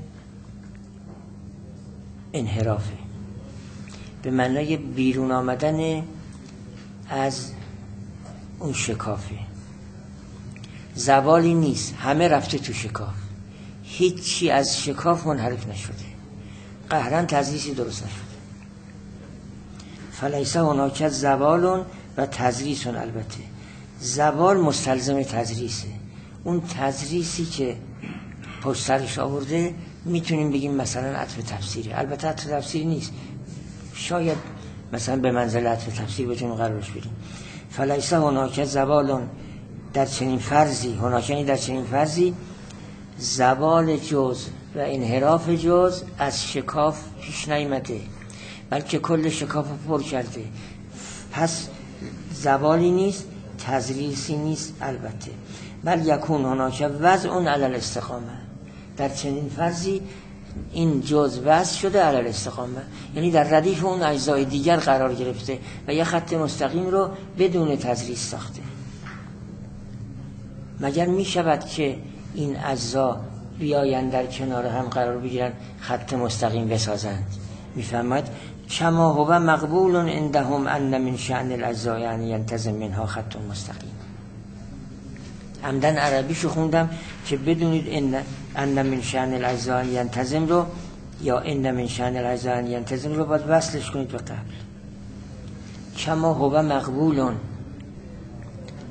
انحرافه، به معنای بیرون آمدن از اون شکافه. زوالی نیست، همه رفته تو شکاف، هیچی از شکاف منحرف نشده، قهرن تضریسی درست نشده. فلیس هناک زوال و تضریس. البته زوال مستلزم تضریسه. اون تضریسی که پشت سرش آورده میتونیم بگیم مثلا عطف تفسیری، البته عطف تفسیری نیست، شاید مثلا به منزل عطف تفسیر بتونیم قرارش بدیم. فلیس هناک زوال، در چنین فرضی، هناکنی در چنین فرضی، زوال جز و انحراف جز از شکاف پیش نیامده، بلکه کل شکاف پر کرده. پس زوالی نیست، تضریسی نیست. البته بل یکون هناک وضع علی الاستقامه، در چنین فرضی این جز وضع شده علی الاستقامه، یعنی در ردیف اون اجزای دیگر قرار گرفته و یه خط مستقیم رو بدون تضریس ساخته. مگر می شود که این اجزا بیاین در کنار هم قرار بگیرن خط مستقیم بسازند؟ میفهمد کما هو مقبول عندهم ان من شأن الاجزاء یعنی ینتظم منها خط مستقیم. عمدن عربیشو خوندم که بدونید ان من شأن الاجزاء ینتظم رو یا ان من شأن الاجزاء ینتظم رو باید وصلش کنید به قبل. کما هو مقبول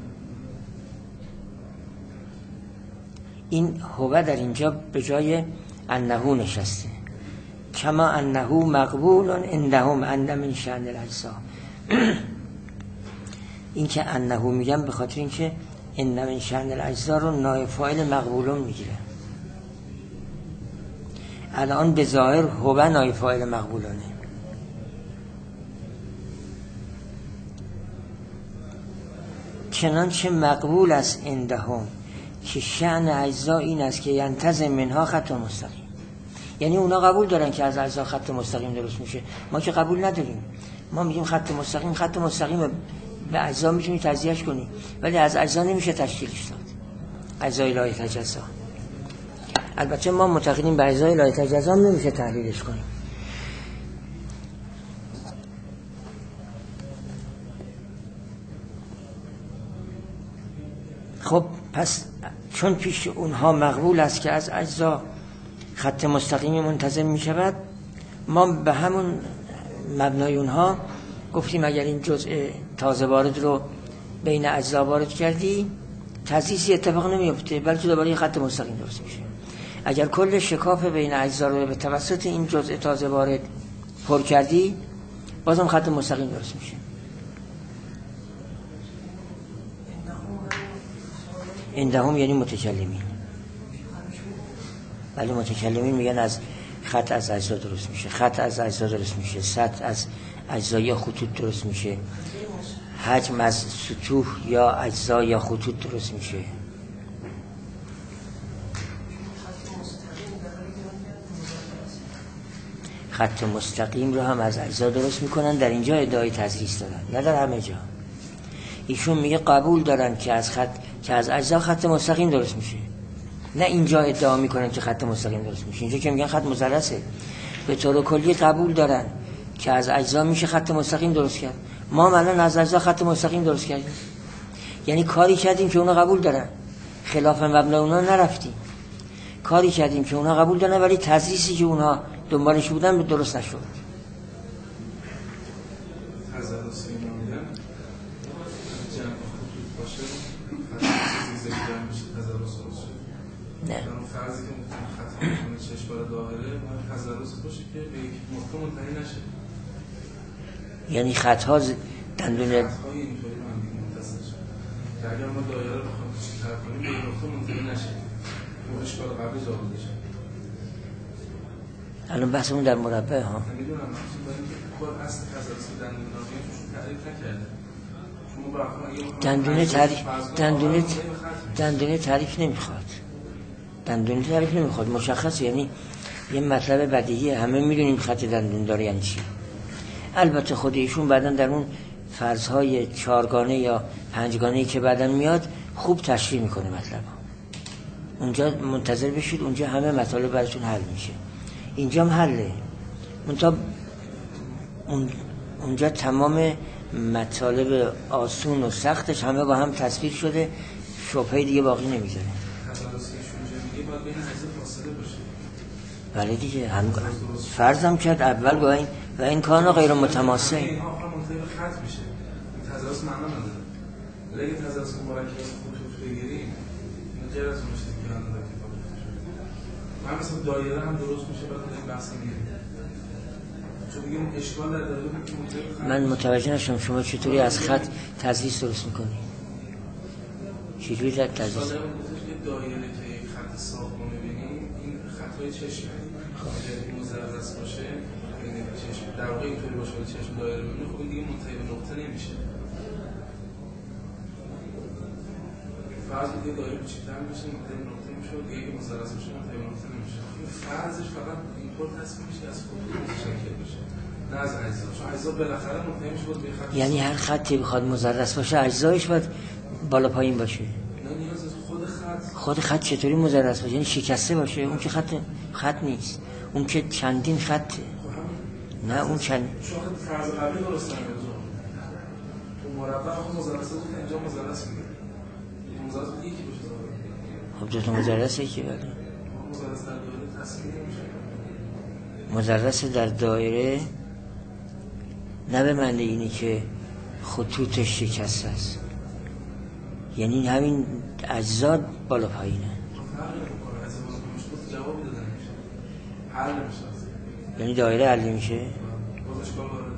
این هو در اینجا به جای انه نشسته، کما انه مقبول عندهم ان من شأن الاجزا. این که انه میگم به خاطر اینکه ان من شأن الاجزا رو نائب فاعل مقبولون میگیره. الان به ظاهر هو نائب فاعل مقبولونه. چنانچه مقبول است عندهم که شأن اجزا این است که ینتظم منها خط مستقیم. یعنی اونا قبول دارن که از اجزا خط مستقیم درست میشه، ما که قبول نداریم. ما میگیم خط مستقیم به اجزا میتونی تجزیهش کنی، ولی از اجزا نمیشه تشکیلش داد، اجزای لا یتجزا. البته ما معتقدیم به اجزای لا یتجزا هم نمیشه تحلیلش کنیم. خب پس چون پیش اونها مقبول است که از اجزا خط مستقیمی منتظم می شود، ما به همون مبنای اونها گفتیم اگر این جزء تازه وارد رو بین اجزا وارد کردی تضییسی اتفاق نمیفته، بلکه دوباره خط مستقیم درست میشه. اگر کل شکاف بین اجزا رو به توسط این جزء تازه وارد پر کردی بازم خط مستقیم درست میشه. عندهم یعنی متکلمین. ولی متکلمین میگن از خط از اجزا درست میشه، خط از اجزا درست میشه، سطح از اجزا یا خطوط درست میشه، حجم از سطوح یا اجزا یا خطوط درست میشه. خط مستقیم رو هم از اجزا درست میکنن. در اینجا ادعای تضریس دارن، نه در همه جا. ایشون میگه قبول دارن که از اجزا خط مستقیم درست میشه، نه اینجا ادعا میکنن که خط مستقیم درست میشه. اینجا که میگن خط مثلثه. به طور کلی قبول دارن که از اجزا میشه خط مستقیم درست کرد. ما الان از اجزا خط مستقیم درست کردیم، یعنی کاری کردیم که اونا قبول دارن، خلاف مبنای اونا نرفتیم. کاری کردیم که اونا قبول دارن، ولی تضریسی که اونا دنبالش بودن به درست نشد. نه فرضی که خط چشم برای داخله ما تزلز باشه که به یک نقطه منتهی نشه، یعنی خط‌ها دندون خط‌های اینطوری من متصل شه که اگر ما دایره رو بخوایم کوچیک‌تر کنیم به یک نقطه منتهی نشه، اون اشکال قبلی جا بشه. الان بحثمون در مربع ها. نمیدونم مقصود داریم که خود اصل تزلز دندون ناقیه توشون تعریف نکرده. دندونه تعریف نمیخواد. دندون تعریف نمیخواد، مشخصه. یعنی یه مطلب بدیهیه، همه میدونیم خط دندون داره یعنی چی. البته خود ایشون بعدن در اون فرض‌های 4گانه یا 5گانه‌ای که بعدن میاد خوب تشریح میکنه مطلب. اونجا منتظر بشید، اونجا همه مطالب براتون حل میشه. اینجا هم حله، اونجا تمام مطالب آسون و سختش همه با هم تصویر شده، شبهه دیگه باقی نمیذاره. بله دیگه، هم فرضم کرد اول با این و این کانو غیر متماسه. این ها منطقه خط میشه، این تزلز معنا نداره. ولی اگه تزلز مرکب خطوط بگیریم نجر از مشتی که نداره که من مثلا دایره هم درست میشه بعد این بحث میگیریم، چون بگیم اشکال در دایره بود که منطقه خط. من متوجه نشدم شما چطوری از خط تضریس درست میکنی؟ چجوری در تضریس؟ دایره که خط صاف رو میبینیم این خطای چشمه، اگر مزرس باشه یعنی چشم در واقع اینطوری باشه ولی چشم دایره ببینه، خب این دیگه منتهی به نقطه نمیشه. فرض دیگه دایره کوچیک‌تر میشه منتهی به نقطه میشه و دیگه مزرس باشه منتهی به نقطه نمیشه. این فرضش فقط اینطور تصمیم میشه از خطوط متشکل بشه، نه از اجزا. چون اجزا بالاخره منتهی میشه بود به خط. یعنی هر خطی بخواد مزرس باشه اجزایش باید بالا پایین باشه. خود خط چطوری مزرس باشه؟ یعنی شکسته باشه. اون که خط نیست، اون که چندین خطه. نه اون چند شما فرض قبلی درست نمی‌کنید. تو مربع خود مزرس بود اینجا مزرس میگه. مزرس یکی باشه. خب دو تا مزرس یکی بله. مزرس در دایره تصمیم نمیشه. مزرس در دایره نه به معنی اینی که خطوطش شکسته است، یعنی همین اجزا بالا پایینه. فرق نمیکنه. از باز کنش جوابی داده نمیشه، حل نمیشه. یعنی دایره حل میشه؟ باز اشکال داره.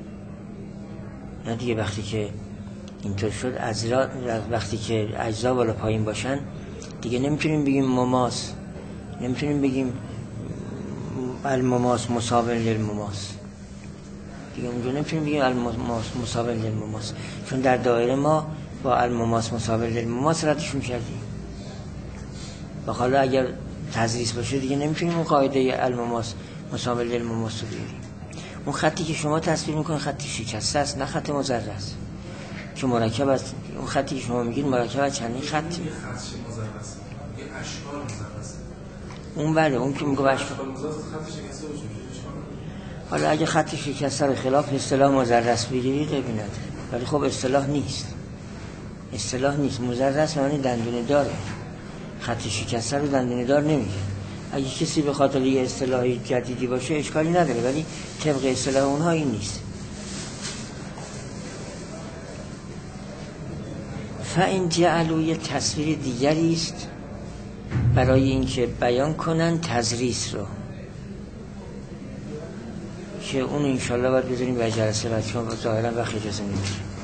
نه دیگه وقتی که اینطور شد وقتی که اجزا بالا پایین باشن دیگه نمیتونیم بگیم مماس، نمیتونیم بگیم المماس مساوی للمماس دیگه، اونجا نمیتونیم بگیم المماس مساوی للمماس، چون در دایره ما با المماس مساوی للمماس ردشون کردیم. و حالا اگر تضریس باشه دیگه نمیتونیم اون قاعده المماس مساوی للمماس رو بیاریم. اون خطی که شما تصویر میکنید خطی شکسته است، نه خط مضرع است، که مرکب است. اون خطی که شما میگید مرکب از چندین خطی. یه خط مضرع است، یه اشکال مضرع است. اون بله، اون که میگه اشکال مضرع خط شکسته باشه. حالا اگه خط شکسته رو خلاف اصطلاح مضرع بگیرید ببینید، ولی خب اصطلاح نیست. مضرع معنی دندونه داره، خط شکسته رو دندونه دار نمیگه. اگه کسی به خاطر یه اصطلاح جدیدی باشه اشکالی نداره، ولی طبق اصطلاح اونها این نیست. فإن جعلوا یه تصویر دیگری است برای اینکه بیان کنن تضریس رو، که اون انشالله باید بذاریم به جلسه بعد، چون ظاهرا وقت اجازه نمیشه.